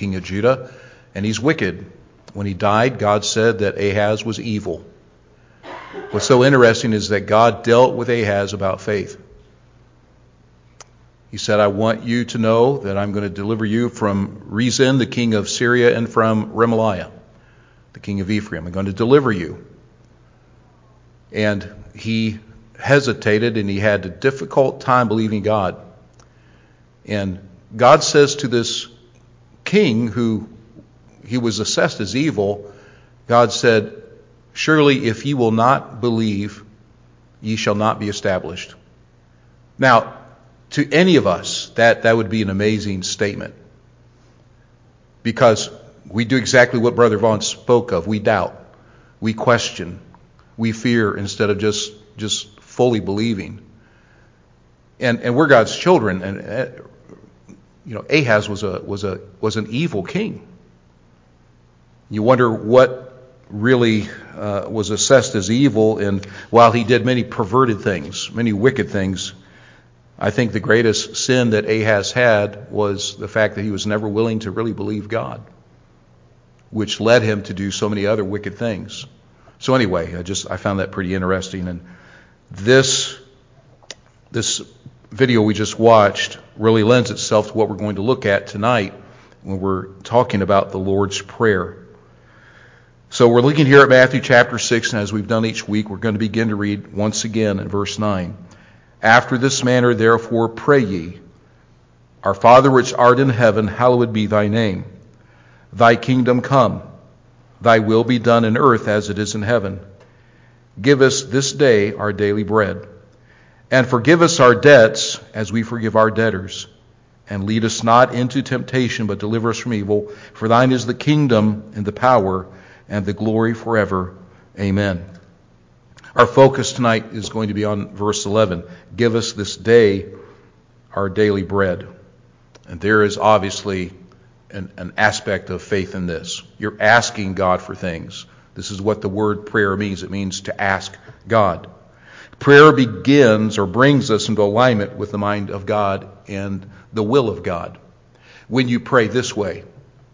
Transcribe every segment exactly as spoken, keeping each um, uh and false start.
king of Judah, and he's wicked. When he died, God said that Ahaz was evil. What's so interesting is that God dealt with Ahaz about faith. He said, I want you to know that I'm going to deliver you from Rezin, the king of Syria, and from Remaliah, the king of Ephraim. I'm going to deliver you. And he hesitated, and he had a difficult time believing God. And God says to this king, who he was assessed as evil, God said, surely if ye will not believe, ye shall not be established. Now, to any of us, that, that would be an amazing statement. Because we do exactly what Brother Vaughn spoke of. We doubt. We question. We fear instead of just, just fully believing. And, and we're God's children. And, uh, you know, Ahaz was a, was a, was an evil king. You wonder what really uh, was assessed as evil, and while he did many perverted things, many wicked things, I think the greatest sin that Ahaz had was the fact that he was never willing to really believe God, which led him to do so many other wicked things. So anyway, I just I found that pretty interesting, and this this video we just watched really lends itself to what we're going to look at tonight when we're talking about the Lord's Prayer. So we're looking here at Matthew chapter six, and as we've done each week, we're going to begin to read once again in verse nine. After this manner, therefore, pray ye, Our Father which art in heaven, hallowed be thy name. Thy kingdom come, thy will be done in earth as it is in heaven. Give us this day our daily bread, and forgive us our debts as we forgive our debtors. And lead us not into temptation, but deliver us from evil. For thine is the kingdom and the power and the glory forever. Amen. Our focus tonight is going to be on verse eleven. Give us this day our daily bread. And there is obviously an, an aspect of faith in this. You're asking God for things. This is what the word prayer means. It means to ask God. Prayer begins or brings us into alignment with the mind of God and the will of God. When you pray this way,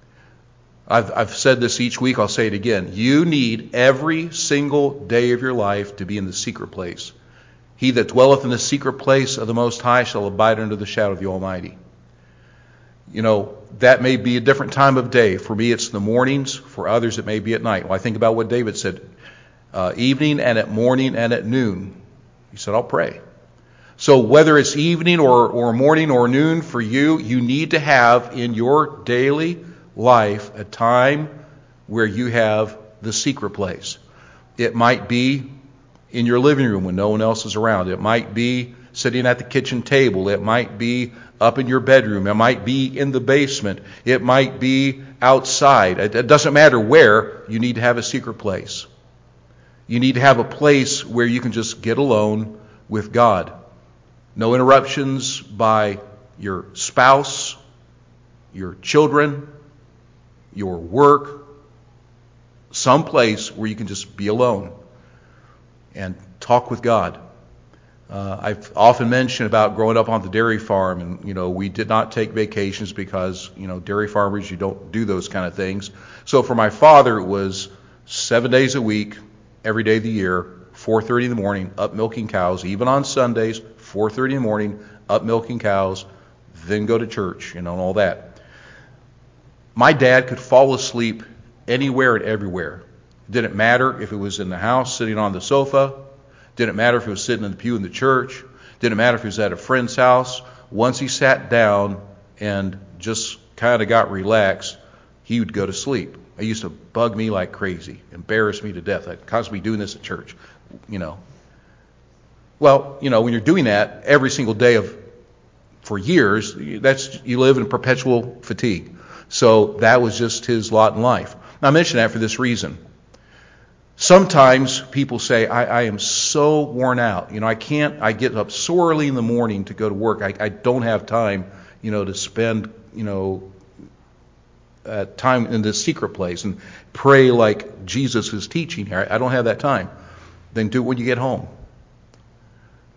I've, I've said this each week, I'll say it again. You need every single day of your life to be in the secret place. He that dwelleth in the secret place of the Most High shall abide under the shadow of the Almighty. You know, that may be a different time of day. For me, it's the mornings. For others, it may be at night. Well, I think about what David said. Uh, evening and at morning and at noon. He said, I'll pray. So whether it's evening or, or morning or noon for you, you need to have in your daily life a time where you have the secret place. It might be in your living room when no one else is around. It might be sitting at the kitchen table. It might be up in your bedroom. It might be in the basement. It might be outside. It, it doesn't matter where. You need to have a secret place. You need to have a place where you can just get alone with God. No interruptions by your spouse, your children, your work. Some place where you can just be alone and talk with God. Uh, I've often mentioned about growing up on the dairy farm, and you know we did not take vacations because you know dairy farmers, you don't do those kind of things. So for my father, it was seven days a week, every day of the year, four thirty in the morning, up milking cows. Even on Sundays, four thirty in the morning, up milking cows, then go to church, you know, and all that. My dad could fall asleep anywhere and everywhere. It didn't matter if it was in the house, sitting on the sofa. Didn't matter if he was sitting in the pew in the church. Didn't matter if he was at a friend's house. Once he sat down and just kind of got relaxed, he would go to sleep. It used to bug me like crazy, embarrass me to death. I'd constantly be doing this at church, you know. Well, you know, when you're doing that every single day of for years, that's you live in perpetual fatigue. So that was just his lot in life. Now, I mention that for this reason. Sometimes people say, I, I am so worn out. You know, I can't, I get up so early in the morning to go to work. I, I don't have time, you know, to spend, you know, uh, time in this secret place and pray like Jesus is teaching here. I, I don't have that time. Then do it when you get home.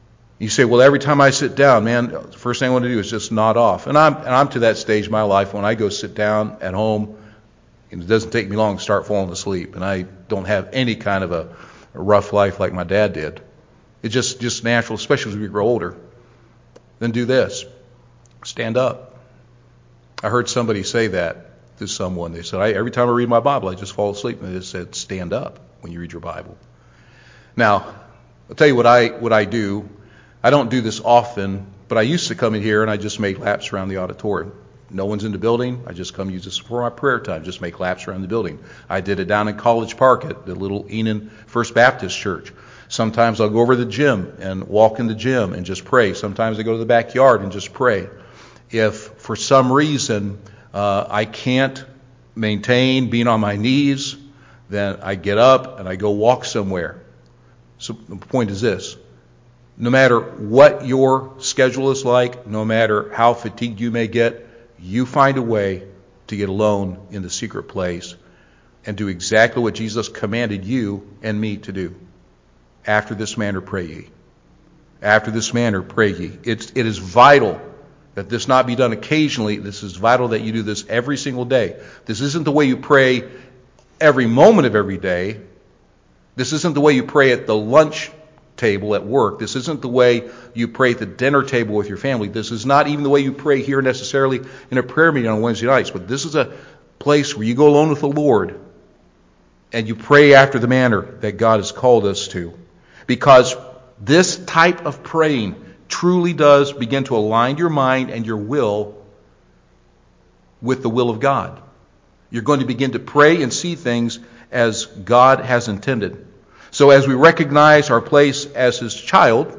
You say, well, every time I sit down, man, the first thing I want to do is just nod off. And I'm, and I'm to that stage in my life when I go sit down at home, and it doesn't take me long to start falling asleep. And I don't have any kind of a, a rough life like my dad did. It's just, just natural, especially as we grow older. Then do this. Stand up. I heard somebody say that to someone. They said, I, every time I read my Bible, I just fall asleep. And they just said, stand up when you read your Bible. Now, I'll tell you what I what I do. I don't do this often, but I used to come in here and I just make laps around the auditorium. No one's in the building. I just come use this for my prayer time, just make laps around the building. I did it down in College Park at the little Enon First Baptist Church. Sometimes I'll go over to the gym and walk in the gym and just pray. Sometimes I go to the backyard and just pray. If for some reason uh, I can't maintain being on my knees, then I get up and I go walk somewhere. So the point is this. No matter what your schedule is like, no matter how fatigued you may get, you find a way to get alone in the secret place and do exactly what Jesus commanded you and me to do. After this manner pray ye. After this manner pray ye. It's, it is vital that this not be done occasionally. This is vital that you do this every single day. This isn't the way you pray every moment of every day. This isn't the way you pray at the lunch table at work. This isn't the way you pray at the dinner table with your family. This is not even the way you pray here necessarily in a prayer meeting on Wednesday nights. But this is a place where you go alone with the Lord and you pray after the manner that God has called us to. Because this type of praying truly does begin to align your mind and your will with the will of God. You're going to begin to pray and see things as God has intended. So as we recognize our place as His child,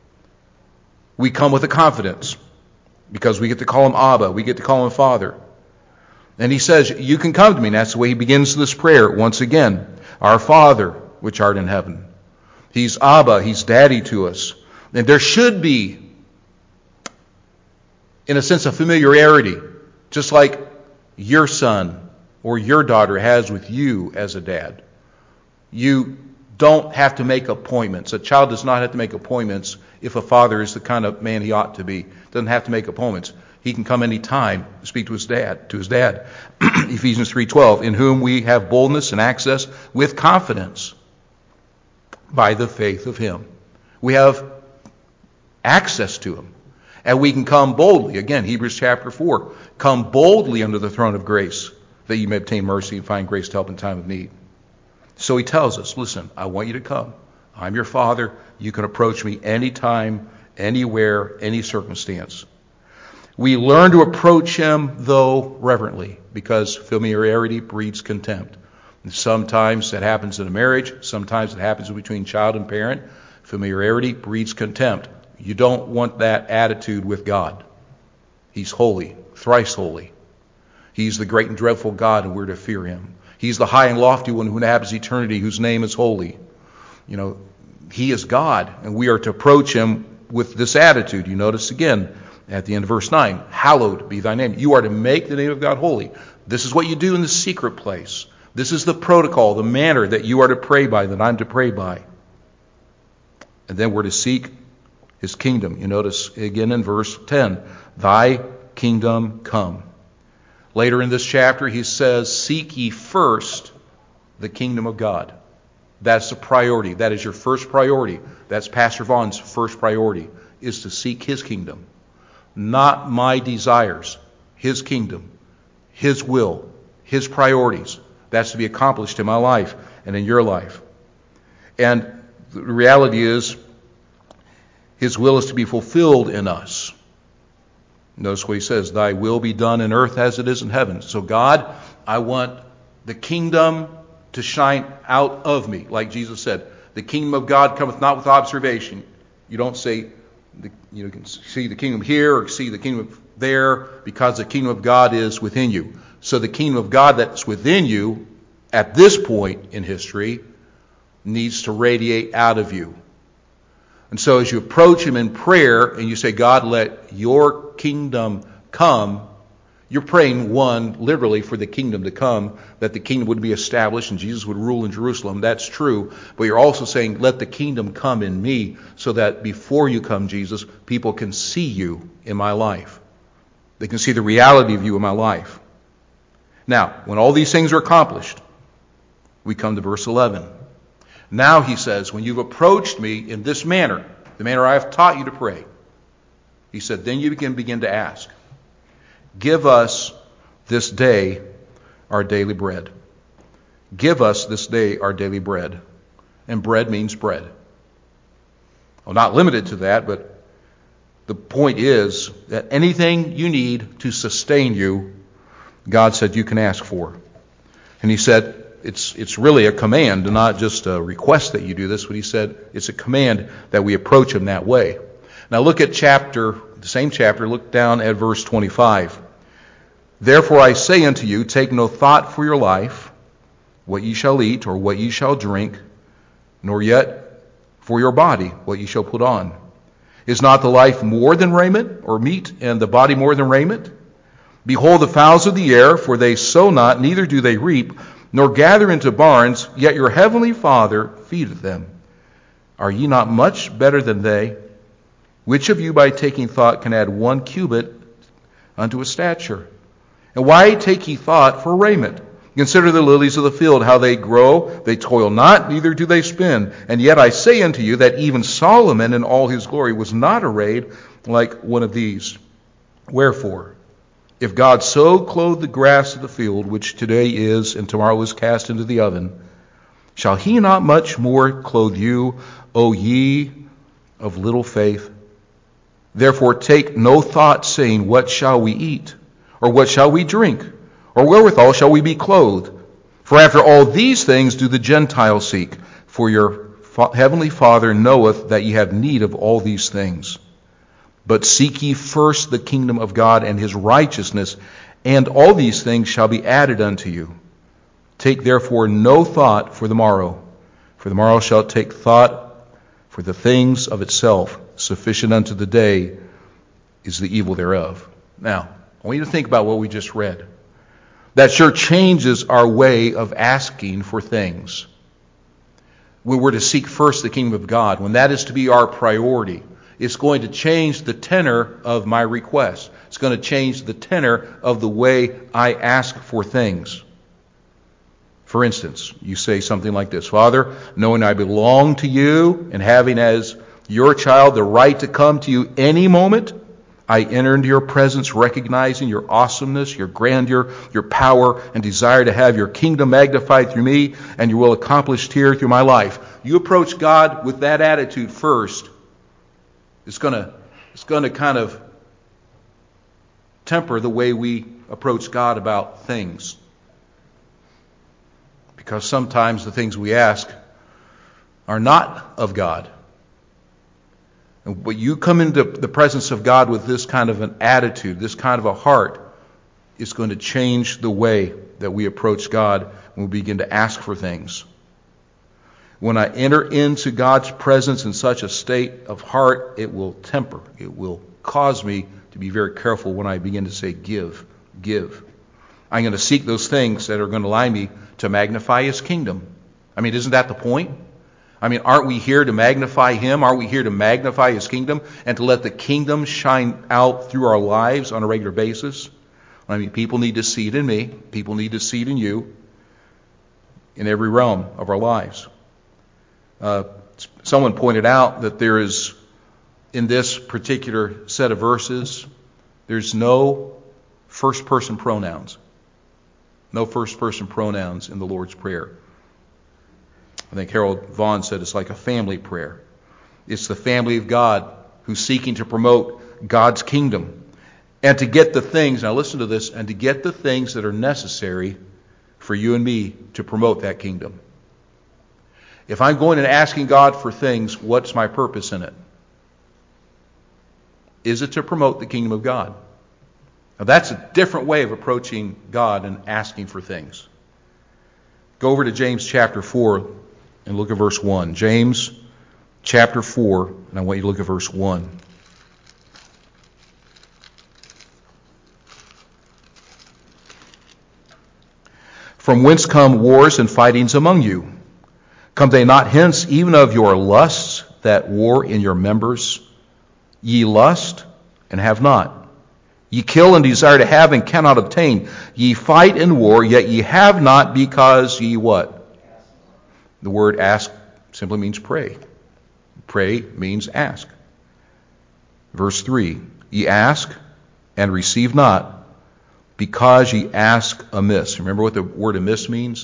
we come with a confidence because we get to call Him Abba. We get to call Him Father. And He says, you can come to me. And that's the way He begins this prayer once again. Our Father, which art in heaven. He's Abba. He's Daddy to us. And there should be, in a sense, of familiarity, just like your son or your daughter has with you as a dad. You don't have to make appointments. A child does not have to make appointments if a father is the kind of man he ought to be. Doesn't have to make appointments. He can come any time to speak to his dad. To his dad. Ephesians three twelve, in whom we have boldness and access with confidence by the faith of Him. We have access to Him. And we can come boldly. Again, Hebrews chapter four. Come boldly under the throne of grace that you may obtain mercy and find grace to help in time of need. So He tells us, listen, I want you to come. I'm your Father. You can approach me anytime, anywhere, any circumstance. We learn to approach Him, though, reverently, because familiarity breeds contempt. And sometimes that happens in a marriage. Sometimes it happens between child and parent. Familiarity breeds contempt. You don't want that attitude with God. He's holy, thrice holy. He's the great and dreadful God, and we're to fear Him. He's the high and lofty one who inhabits eternity, whose name is holy. You know, He is God, and we are to approach Him with this attitude. You notice again at the end of verse nine, hallowed be thy name. You are to make the name of God holy. This is what you do in the secret place. This is the protocol, the manner that you are to pray by, that I'm to pray by. And then we're to seek His kingdom. You notice again in verse ten, thy kingdom come. Later in this chapter, he says, seek ye first the kingdom of God. That's the priority. That is your first priority. That's Pastor Vaughn's first priority, is to seek His kingdom. Not my desires. His kingdom. His will. His priorities. That's to be accomplished in my life and in your life. And the reality is, His will is to be fulfilled in us. Notice what He says, thy will be done in earth as it is in heaven. So God, I want the kingdom to shine out of me. Like Jesus said, the kingdom of God cometh not with observation. You don't say, the, you can see the kingdom here or see the kingdom there, because the kingdom of God is within you. So the kingdom of God that's within you at this point in history needs to radiate out of you. And so as you approach Him in prayer and you say, God, let your kingdom come, You're praying, one, literally for the kingdom to come, that the kingdom would be established and Jesus would rule in Jerusalem. That's true. But you're also saying, let the kingdom come in me, so that before you come, Jesus, people can see you in my life. They can see the reality of you in my life. Now, when all these things are accomplished, we come to verse eleven. Now, he says, when you've approached me in this manner, the manner I have taught you to pray, he said, then you can begin to ask. Give us this day our daily bread. Give us this day our daily bread. And bread means bread. Well, not limited to that, but the point is that anything you need to sustain you, God said you can ask for. And he said it's it's really a command, not just a request that you do this, but he said it's a command that we approach him that way. Now look at chapter, the same chapter, look down at verse twenty-five. Therefore I say unto you, take no thought for your life, what ye shall eat or what ye shall drink, nor yet for your body, what ye shall put on. Is not the life more than raiment, or meat, and the body more than raiment? Behold the fowls of the air, for they sow not, neither do they reap, nor gather into barns, yet your heavenly Father feedeth them. Are ye not much better than they? Which of you by taking thought can add one cubit unto a stature? And why take ye thought for raiment? Consider the lilies of the field, how they grow. They toil not, neither do they spin. And yet I say unto you that even Solomon in all his glory was not arrayed like one of these. Wherefore, if God so clothe the grass of the field, which today is and tomorrow is cast into the oven, shall he not much more clothe you, O ye of little faith? Therefore take no thought, saying, what shall we eat? Or what shall we drink? Or wherewithal shall we be clothed? For after all these things do the Gentiles seek. For your fa- heavenly Father knoweth that ye have need of all these things. But seek ye first the kingdom of God and his righteousness, and all these things shall be added unto you. Take therefore no thought for the morrow, for the morrow shall take thought for the things of itself. Sufficient unto the day is the evil thereof. Now, I want you to think about what we just read. That sure changes our way of asking for things. We were to seek first the kingdom of God. When that is to be our priority, it's going to change the tenor of my request. It's going to change the tenor of the way I ask for things. For instance, you say something like this, Father, knowing I belong to you and having as your child the right to come to you any moment, I enter into your presence recognizing your awesomeness, your grandeur, your power, and desire to have your kingdom magnified through me and your will accomplished here through my life. You approach God with that attitude first. It's going to, it's going to kind of temper the way we approach God about things. Because sometimes the things we ask are not of God. But you come into the presence of God with this kind of an attitude, this kind of a heart, it's going to change the way that we approach God when we begin to ask for things. When I enter into God's presence in such a state of heart, it will temper. It will cause me to be very careful when I begin to say, give, give. I'm going to seek those things that are going to allow me to magnify his kingdom. I mean, isn't that the point? I mean, aren't we here to magnify him? Aren't we here to magnify his kingdom and to let the kingdom shine out through our lives on a regular basis? I mean, people need to see it in me. People need to see it in you in every realm of our lives. Uh, someone pointed out that there is, in this particular set of verses, there's no first-person pronouns. No first-person pronouns in the Lord's Prayer. I think Harold Vaughn said it's like a family prayer. It's the family of God who's seeking to promote God's kingdom. And to get the things, now listen to this, and to get the things that are necessary for you and me to promote that kingdom. If I'm going and asking God for things, what's my purpose in it? Is it to promote the kingdom of God? Now that's a different way of approaching God and asking for things. Go over to James chapter four and look at verse one. James chapter four, and I want you to look at verse one. From whence come wars and fightings among you? Come they not hence even of your lusts that war in your members? Ye lust and have not. Ye kill and desire to have and cannot obtain. Ye fight and war, yet ye have not because ye what? The word ask simply means pray. Pray means ask. Verse three, ye ask and receive not, because ye ask amiss. Remember what the word amiss means?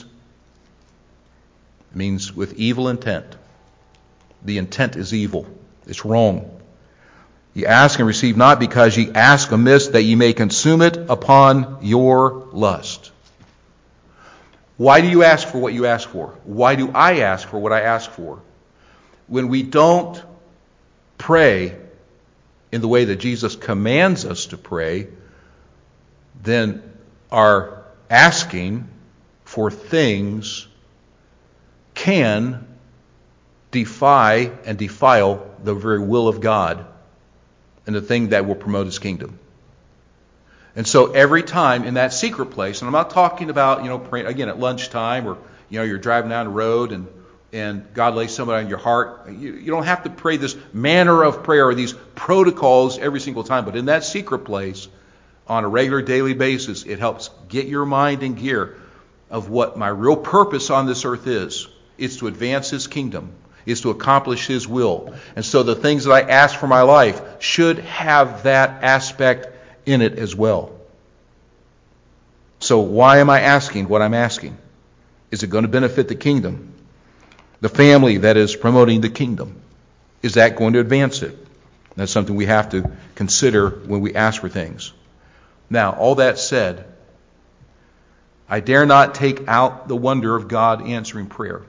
It means with evil intent. The intent is evil. It's wrong. Ye ask and receive not, because ye ask amiss, that ye may consume it upon your lust. Why do you ask for what you ask for? Why do I ask for what I ask for? When we don't pray in the way that Jesus commands us to pray, then our asking for things can defy and defile the very will of God and the thing that will promote His kingdom. And so every time in that secret place, and I'm not talking about, you know, praying, again, at lunchtime, or, you know, you're driving down the road and and God lays somebody on your heart. You, you don't have to pray this manner of prayer or these protocols every single time. But in that secret place, on a regular daily basis, it helps get your mind in gear of what my real purpose on this earth is. It's to advance His kingdom. It's to accomplish His will. And so the things that I ask for my life should have that aspect in it as well. So why am I asking what I'm asking? Is it going to benefit the kingdom? The family that is promoting the kingdom? Is that going to advance it? That's something we have to consider when we ask for things. Now, all that said, I dare not take out the wonder of God answering prayer.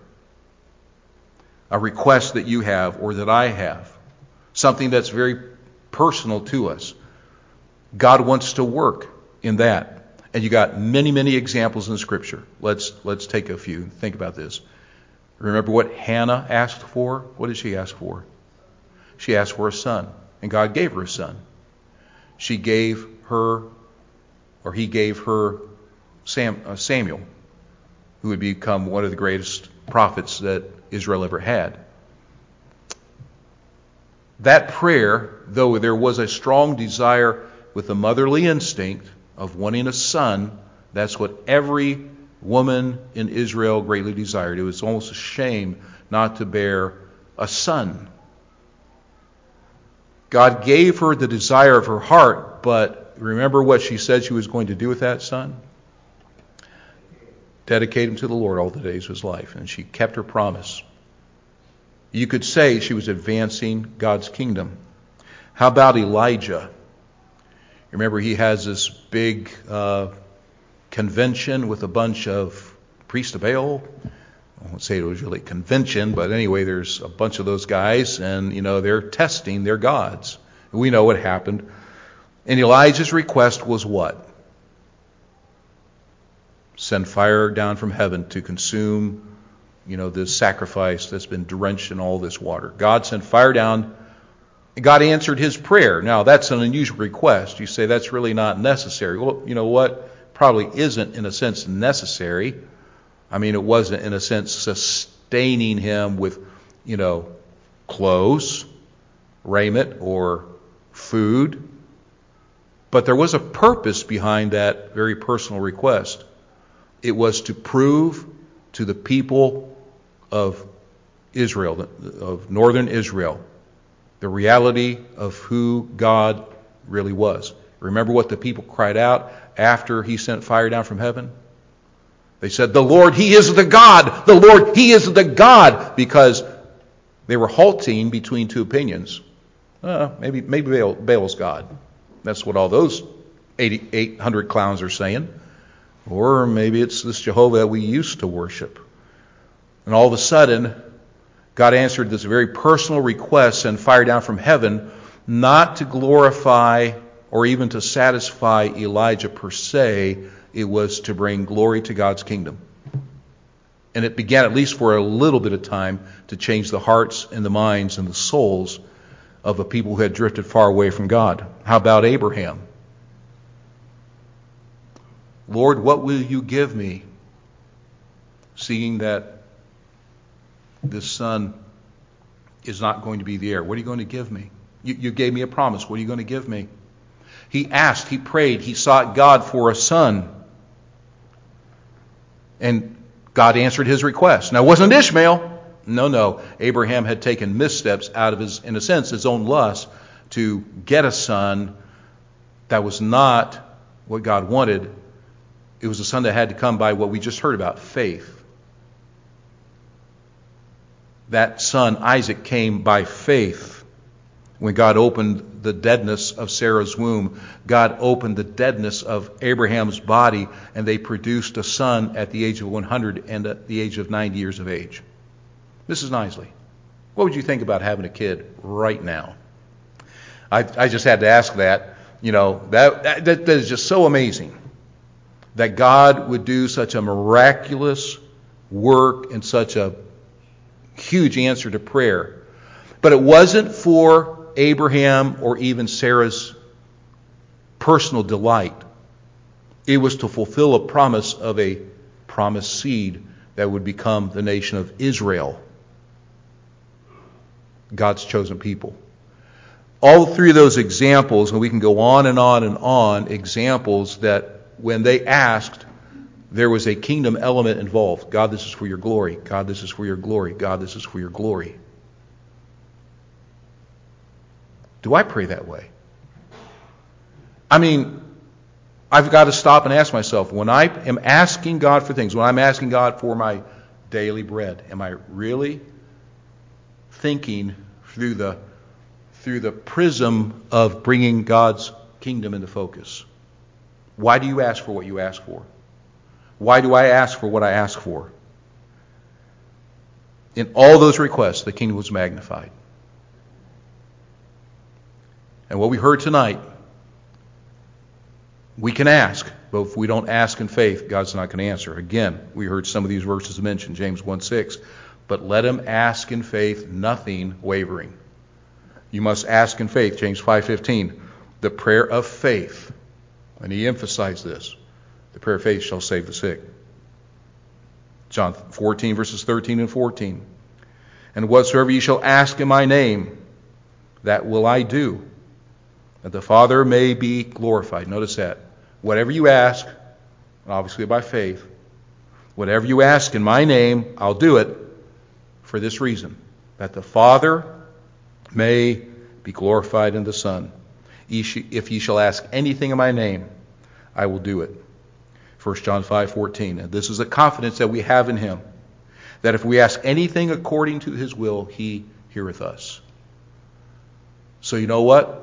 A request that you have or that I have. Something that's very personal to us. God wants to work in that. And you got many, many examples in Scripture. Let's let's take a few. Think about this. Remember what Hannah asked for? What did she ask for? She asked for a son. And God gave her a son. She gave her, or he gave her Sam, uh, Samuel, who would become one of the greatest prophets that Israel ever had. That prayer, though there was a strong desire with a motherly instinct of wanting a son, that's what every woman in Israel greatly desired. It was almost a shame not to bear a son. God gave her the desire of her heart, but remember what she said she was going to do with that son? Dedicate him to the Lord all the days of his life. And she kept her promise. You could say she was advancing God's kingdom. How about Elijah? Remember, he has this big uh, convention with a bunch of priests of Baal. I won't say it was really a convention, but anyway, there's a bunch of those guys, and, you know, they're testing their gods. We know what happened. And Elijah's request was what? Send fire down from heaven to consume, you know, this sacrifice that's been drenched in all this water. God sent fire down, and God answered his prayer. Now, that's an unusual request. You say that's really not necessary. Well, you know what? Probably isn't, in a sense, necessary. I mean, it wasn't, in a sense, sustaining him with, you know, clothes, raiment, or food. But there was a purpose behind that very personal request. It was to prove to the people of Israel, of northern Israel, the reality of who God really was. Remember what the people cried out after he sent fire down from heaven? They said, "The Lord, He is the God! The Lord, He is the God!" Because they were halting between two opinions. Uh, maybe maybe Baal, Baal's God. That's what all those eight hundred clowns are saying. Or maybe it's this Jehovah that we used to worship. And all of a sudden, God answered this very personal request, send fire down from heaven, not to glorify or even to satisfy Elijah per se. It was to bring glory to God's kingdom. And it began, at least for a little bit of time, to change the hearts and the minds and the souls of a people who had drifted far away from God. How about Abraham? Lord, what will you give me? seeing that this son is not going to be the heir. What are you going to give me? You, you gave me a promise. What are you going to give me? He asked, he prayed, he sought God for a son. And God answered his request. Now, it wasn't Ishmael. No, no. Abraham had taken missteps out of his, in a sense, his own lust to get a son that was not what God wanted. It was a son that had to come by what we just heard about, faith. That son, Isaac, came by faith. When God opened the deadness of Sarah's womb, God opened the deadness of Abraham's body, and they produced a son at the age of one hundred and at the age of ninety years of age. Missus Knisley, what would you think about having a kid right now? I, I just had to ask that. You know, that, that that is just so amazing that God would do such a miraculous work and such a huge answer to prayer. But it wasn't for Abraham or even Sarah's personal delight. It was to fulfill a promise of a promised seed that would become the nation of Israel, God's chosen people. All three of those examples, and we can go on and on and on, examples that when they asked, there was a kingdom element involved. God, this is for your glory. God, this is for your glory. God, this is for your glory. Do I pray that way? I mean, I've got to stop and ask myself, when I am asking God for things, when I'm asking God for my daily bread, am I really thinking through the through the prism of bringing God's kingdom into focus? Why do you ask for what you ask for? Why do I ask for what I ask for? In all those requests, the kingdom was magnified. And what we heard tonight, we can ask, but if we don't ask in faith, God's not going to answer. Again, we heard some of these verses mentioned, James one six. But let him ask in faith, nothing wavering. You must ask in faith, James five fifteen. The prayer of faith, and he emphasized this, the prayer of faith shall save the sick. John fourteen, verses thirteen and fourteen. And whatsoever ye shall ask in my name, that will I do, that the Father may be glorified. Notice that. Whatever you ask, obviously by faith, whatever you ask in my name, I'll do it for this reason, that the Father may be glorified in the Son. If ye shall ask anything in my name, I will do it. First John five fourteen. And this is a confidence that we have in him, that if we ask anything according to his will, he heareth us. So you know what?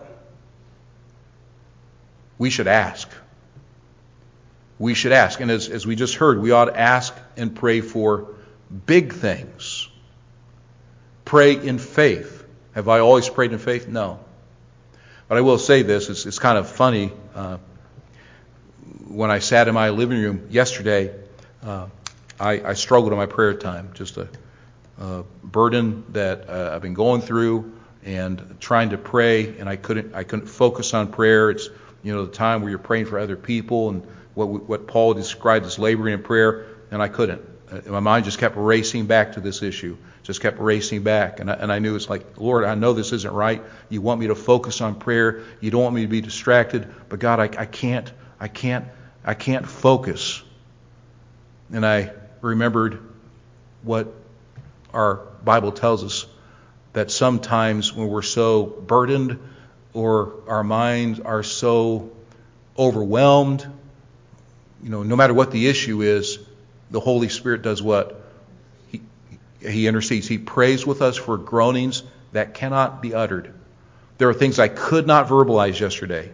We should ask. We should ask. And as, as we just heard, we ought to ask and pray for big things. Pray in faith. Have I always prayed in faith? No. But I will say this. It's, it's kind of funny. Uh, when I sat in my living room yesterday, uh, I, I struggled in my prayer time. Just a, a burden that uh, I've been going through and trying to pray, and I couldn't I couldn't focus on prayer. It's, you know, the time where you're praying for other people and what what Paul described as laboring in prayer, and I couldn't. My mind just kept racing back to this issue, just kept racing back. And I, and I knew it's like, Lord, I know this isn't right. You want me to focus on prayer. You don't want me to be distracted. But God, I, I can't, I can't, I can't focus. And I remembered what our Bible tells us, that sometimes when we're so burdened or our minds are so overwhelmed, you know, no matter what the issue is, the Holy Spirit does what? He, he intercedes. He prays with us for groanings that cannot be uttered. There are things I could not verbalize yesterday.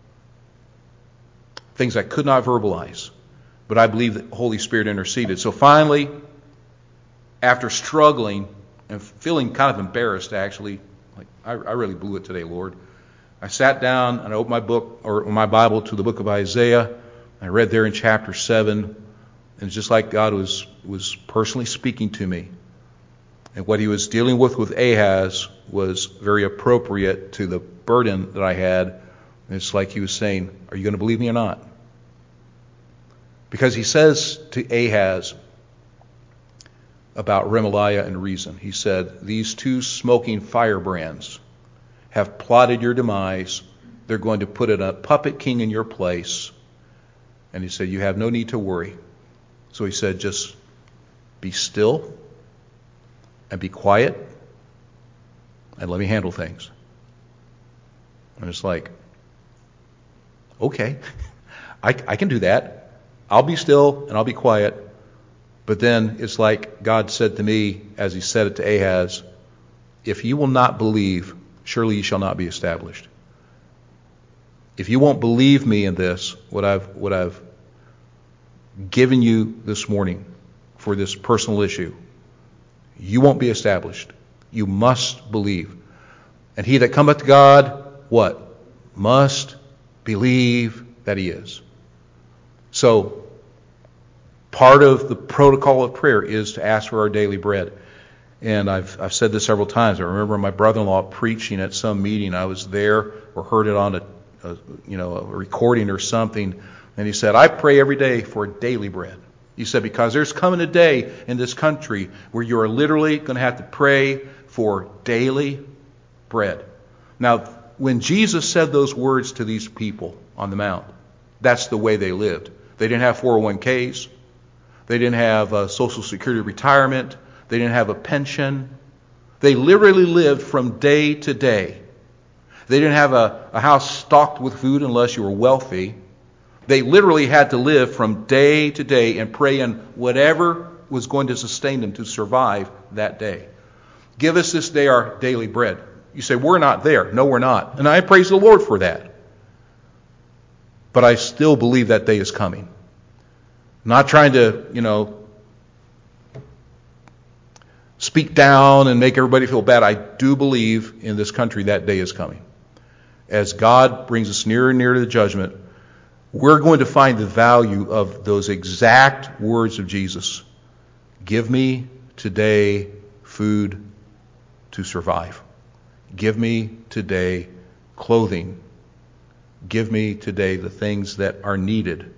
Things I could not verbalize. But I believe that the Holy Spirit interceded. So finally, after struggling and feeling kind of embarrassed, actually, like I, I really blew it today, Lord, I sat down and I opened my book or my Bible to the book of Isaiah. I read there in chapter seven. And it's just like God was, was personally speaking to me. And what he was dealing with with Ahaz was very appropriate to the burden that I had. And it's like he was saying, are you going to believe me or not? Because he says to Ahaz, about Remaliah and Rezin. He said, these two smoking firebrands have plotted your demise. They're going to put a puppet king in your place. And he said, you have no need to worry. So he said, just be still and be quiet and let me handle things. And it's like, okay, I, I can do that. I'll be still and I'll be quiet. But then it's like God said to me, as he said it to Ahaz, if you will not believe, surely you shall not be established. If you won't believe me in this, what I've what I've given you this morning for this personal issue, you won't be established. You must believe. And he that cometh to God, what? Must believe that he is. So, part of the protocol of prayer is to ask for our daily bread. And I've I've said this several times. I remember my brother-in-law preaching at some meeting. I was there or heard it on a, a you know a recording or something. And he said, I pray every day for daily bread. He said, because there's coming a day in this country where you are literally going to have to pray for daily bread. Now, when Jesus said those words to these people on the Mount, that's the way they lived. They didn't have four oh one k's. They didn't have a Social Security retirement. They didn't have a pension. They literally lived from day to day. They didn't have a, a house stocked with food unless you were wealthy. They literally had to live from day to day and pray in whatever was going to sustain them to survive that day. Give us this day our daily bread. You say, we're not there. No, we're not. And I praise the Lord for that. But I still believe that day is coming. Not trying to, you know, speak down and make everybody feel bad. I do believe in this country that day is coming. As God brings us nearer and nearer to the judgment, we're going to find the value of those exact words of Jesus. Give me today food to survive. Give me today clothing. Give me today the things that are needed.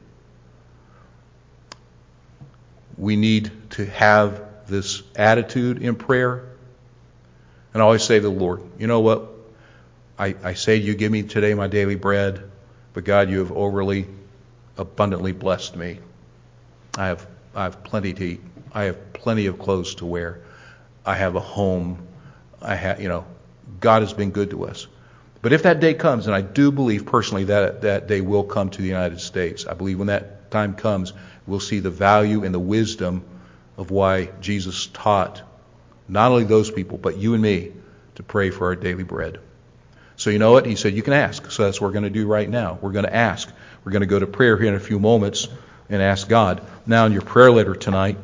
We need to have this attitude in prayer. And I always say to the Lord, you know what? I, I say you give me today my daily bread, but God, you have overly, abundantly blessed me. I have I have plenty to eat. I have plenty of clothes to wear. I have a home. I have, you know, God has been good to us. But if that day comes, and I do believe personally that that day will come to the United States, I believe when that time comes, we'll see the value and the wisdom of why Jesus taught not only those people, but you and me to pray for our daily bread. So you know what? He said you can ask. So that's what we're going to do right now. We're going to ask. We're going to go to prayer here in a few moments and ask God. Now in your prayer letter tonight,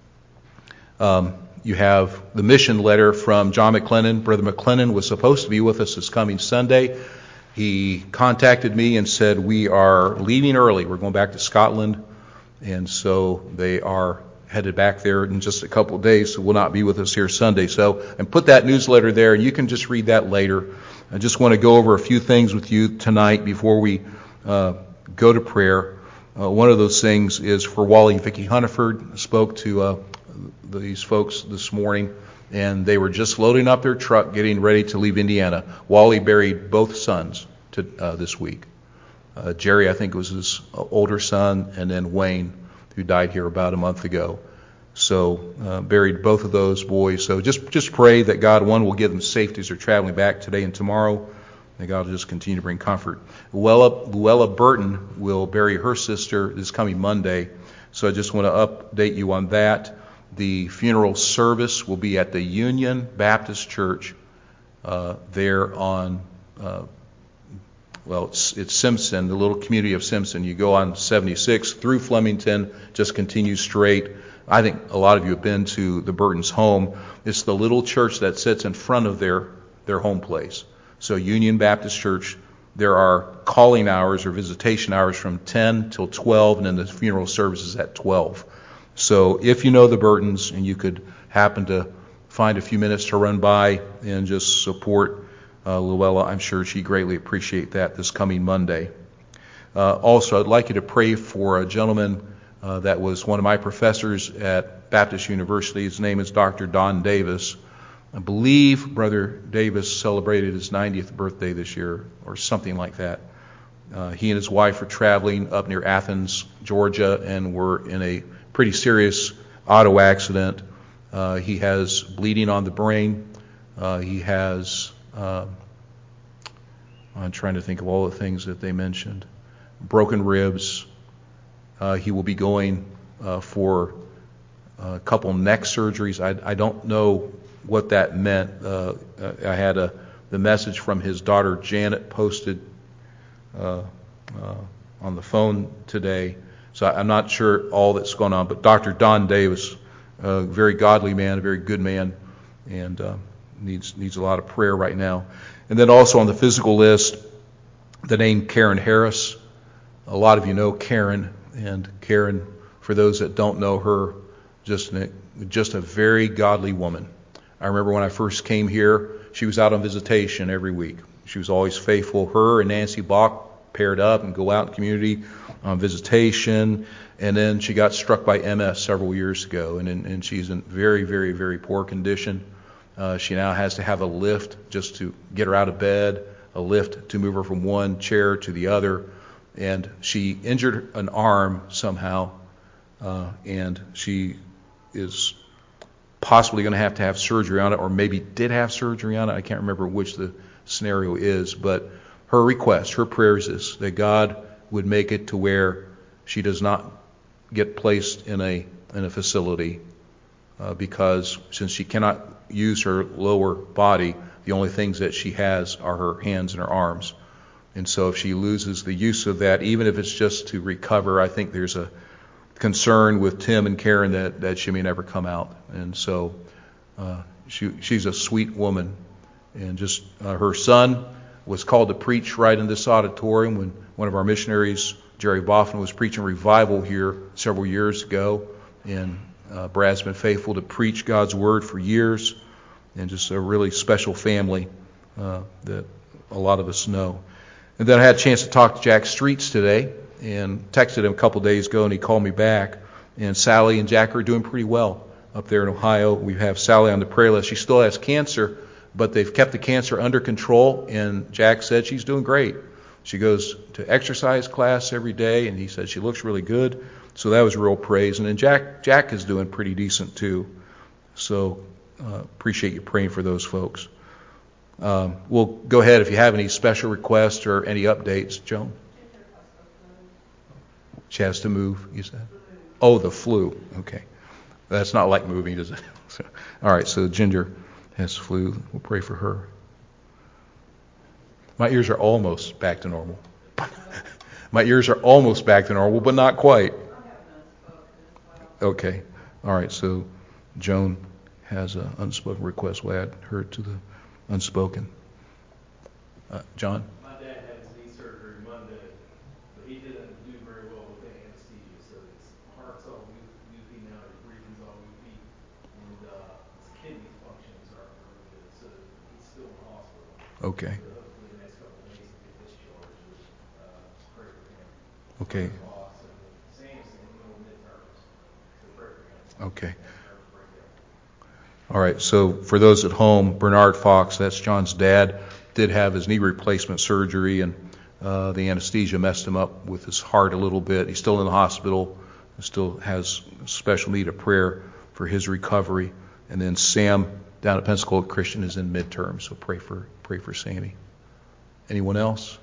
um, you have the mission letter from John McLennan. Brother McLennan was supposed to be with us this coming Sunday. He contacted me and said, we are leaving early. We're going back to Scotland. And so they are headed back there in just a couple of days, so will not be with us here Sunday. So, and put that newsletter there, and you can just read that later. I just want to go over a few things with you tonight before we uh, go to prayer. Uh, one of those things is for Wally and Vicki Hunniford. I spoke to uh, these folks this morning, and they were just loading up their truck, getting ready to leave Indiana. Wally buried both sons to, uh, this week. Uh, Jerry, I think, was his older son, and then Wayne, who died here about a month ago. So uh, buried both of those boys. So just just pray that God, one, will give them safety as they're traveling back today and tomorrow. And God will just continue to bring comfort. Luella, Luella Burton will bury her sister this coming Monday. So I just want to update you on that. The funeral service will be at the Union Baptist Church uh, there on, uh, well, it's, it's Simpson, the little community of Simpson. You go on seventy-six through Flemington, just continue straight. I think a lot of you have been to the Burton's home. It's the little church that sits in front of their, their home place. So Union Baptist Church, there are calling hours or visitation hours from ten till twelve, and then the funeral service is at twelve. So if you know the Burtons and you could happen to find a few minutes to run by and just support uh, Luella, I'm sure she'd greatly appreciate that this coming Monday. Uh, also, I'd like you to pray for a gentleman uh, that was one of my professors at Baptist University. His name is Doctor Don Davis. I believe Brother Davis celebrated his ninetieth birthday this year, or something like that. Uh, he and his wife were traveling up near Athens, Georgia, and were in a pretty serious auto accident. Uh, he has bleeding on the brain. Uh, he has, uh, I'm trying to think of all the things that they mentioned, broken ribs. Uh, he will be going uh, for a couple neck surgeries. I, I don't know what that meant. Uh, I had a the message from his daughter Janet posted uh, uh, on the phone today, so I'm not sure all that's going on. But Doctor Don Davis, a very godly man, a very good man, and uh, needs needs a lot of prayer right now. And then also on the physical list, the name Karen Harris. A lot of you know Karen, and Karen, for those that don't know her, just an, just a very godly woman. I remember when I first came here, she was out on visitation every week. She was always faithful. Her and Nancy Bach paired up and go out in the community on visitation. And then she got struck by M S several years ago, and, and she's in very, very, very poor condition. Uh, she now has to have a lift just to get her out of bed, a lift to move her from one chair to the other. And she injured an arm somehow, uh, and she is possibly going to have to have surgery on it, or maybe did have surgery on it. I can't remember which the scenario is, but her request, her prayers is that God would make it to where she does not get placed in a in a facility, uh, because since she cannot use her lower body, the only things that she has are her hands and her arms. And so if she loses the use of that, even if it's just to recover, I think there's a concern with Tim and Karen that, that she may never come out. And so uh, she she's a sweet woman. And just uh, her son was called to preach right in this auditorium when one of our missionaries, Jerry Boffin, was preaching revival here several years ago. And uh, Brad's been faithful to preach God's word for years, and just a really special family uh, that a lot of us know. And then I had a chance to talk to Jack Streets today, and texted him a couple days ago, and he called me back. And Sally and Jack are doing pretty well up there in Ohio. We have Sally on the prayer list. She still has cancer, but they've kept the cancer under control, and Jack said she's doing great. She goes to exercise class every day, and he said she looks really good. So that was real praise. And then Jack Jack is doing pretty decent too. So uh, appreciate you praying for those folks. Um, we'll go ahead if you have any special requests or any updates, Joan. She has to move, you said? Oh, the flu. Okay. That's not like moving, is it? So, all right, so Ginger has flu. We'll pray for her. My ears are almost back to normal. My ears are almost back to normal, but not quite. Okay. All right, so Joan has an unspoken request. We'll add her to the unspoken. Uh, John? My dad had his knee surgery Monday, but he didn't do very well with the anesthesia, so his heart's all goofy now, his breathing's all goofy, and uh, his kidney functions aren't really good, so he's still in the hospital. Okay. So hopefully the next couple of days he'll get discharged, but uh, just pray for him. Okay. Fox and Sam's in the middle of midterms, so pray for him. Okay. Nervous breakdown. All right, so for those at home, Bernard Fox, that's John's dad, did have his knee replacement surgery, and uh, the anesthesia messed him up with his heart a little bit. He's still in the hospital, still has special need of prayer for his recovery. And then Sam down at Pensacola Christian is in midterm, so pray for pray for Sammy. Anyone else?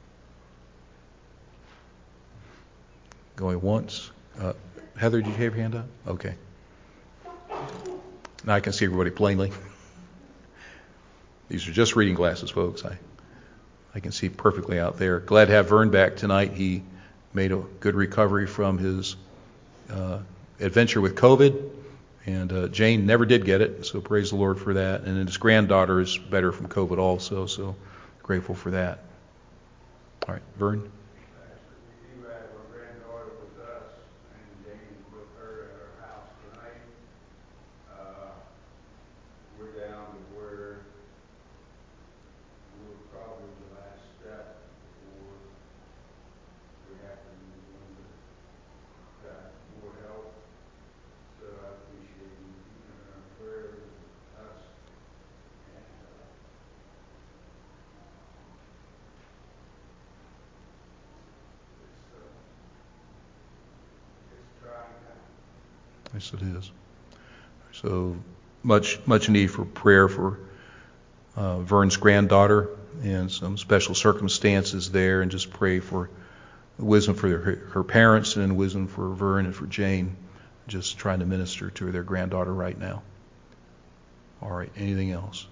Going once? Uh, Heather, did you have your hand up? Okay. Now I can see everybody plainly. These are just reading glasses, folks. I I can see perfectly out there. Glad to have Vern back tonight. He made a good recovery from his uh, adventure with COVID, and uh, Jane never did get it, so praise the Lord for that. And then his granddaughter is better from COVID also, so grateful for that. All right, Vern. Yes, it is. So much, much need for prayer for uh, Vern's granddaughter and some special circumstances there, and just pray for wisdom for her, her parents and wisdom for Vern and for Jane, just trying to minister to their granddaughter right now. All right, anything else?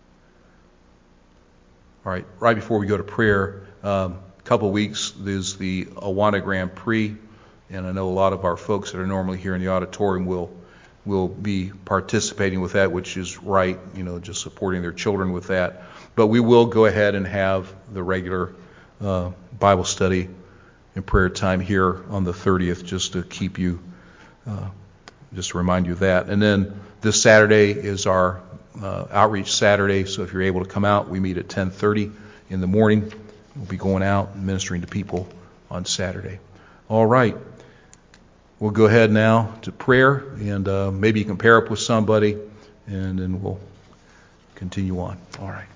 All right, right before we go to prayer, um, a couple of weeks is the Awana Grand Prix, and I know a lot of our folks that are normally here in the auditorium will will be participating with that, which is right, you know, just supporting their children with that. But we will go ahead and have the regular uh, Bible study and prayer time here on the thirtieth, just to keep you, uh, just to remind you of that. And then this Saturday is our uh, outreach Saturday, so if you're able to come out, we meet at ten thirty in the morning. We'll be going out and ministering to people on Saturday. All right. We'll go ahead now to prayer, and uh, maybe you can pair up with somebody, and then we'll continue on. All right.